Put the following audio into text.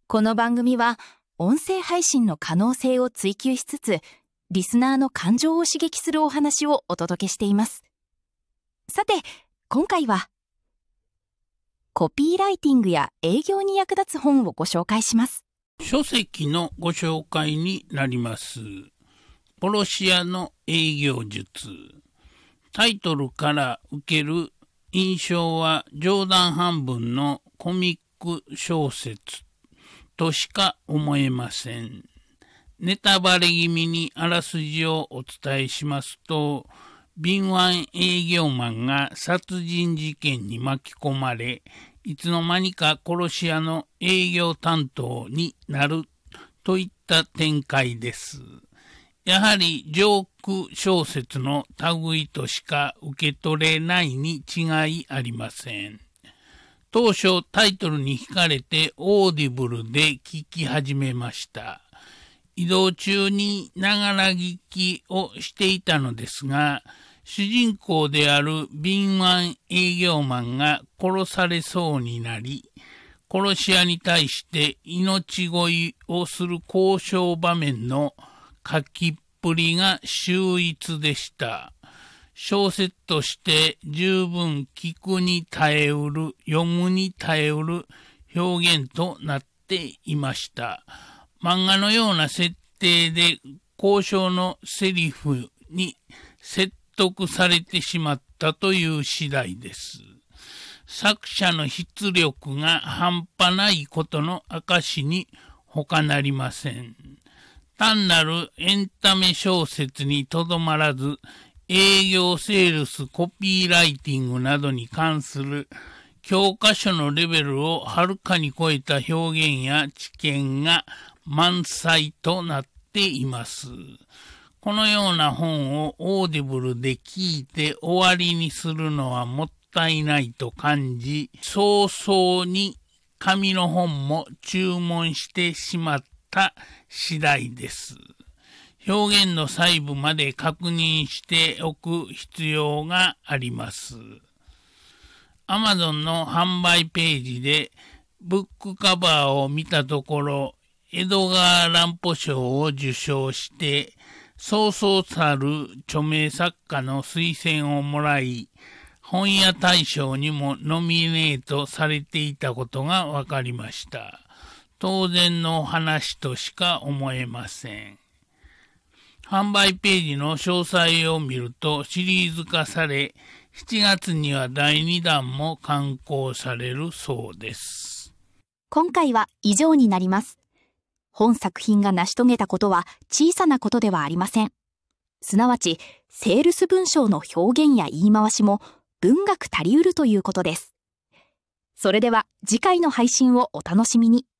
この番組は音声配信の可能性を追求しつつ、リスナーの感情を刺激するお話をお届けしています。さて、今回はコピーライティングや営業に役立つ本をご紹介します。 書籍のご紹介になります。殺し屋の営業術。タイトルから受ける印象は冗談半分のコミック小説としか思えません。ネタバレ気味にあらすじをお伝えしますと、敏腕営業マンが殺人事件に巻き込まれ、いつの間にか殺し屋の営業担当になるといった展開です。やはりジョーク小説の類としか受け取れないに違いありません。当初タイトルに惹かれてオーディブルで聞き始めました。移動中にながら聞きをしていたのですが、主人公である敏腕営業マンが殺されそうになり、殺し屋に対して命乞いをする交渉場面の書きっぷりが秀逸でした。小説として十分聞くに耐えうる、読むに耐えうる表現となっていました。漫画のような設定で交渉のセリフに説得されてしまったという次第です。作者の筆力が半端ないことの証に他なりません。単なるエンタメ小説にとどまらず、営業セールスコピーライティングなどに関する教科書のレベルをはるかに超えた表現や知見が満載となっています。このような本をオーディブルで聞いて終わりにするのはもったいないと感じ、早々に紙の本も注文してしまった次第です。表現の細部まで確認しておく必要があります。Amazon の販売ページでブックカバーを見たところ、エドガー・ランポ賞を受賞して、そうそうたる著名作家の推薦をもらい、本屋大賞にもノミネートされていたことが分かりました。当然の話としか思えません。販売ページの詳細を見るとシリーズ化され、7月には第2弾も刊行されるそうです。 今回は以上になります。本作品が成し遂げたことは小さなことではありません。すなわち、セールス文章の表現や言い回しも文学足りうるということです。それでは次回の配信をお楽しみに。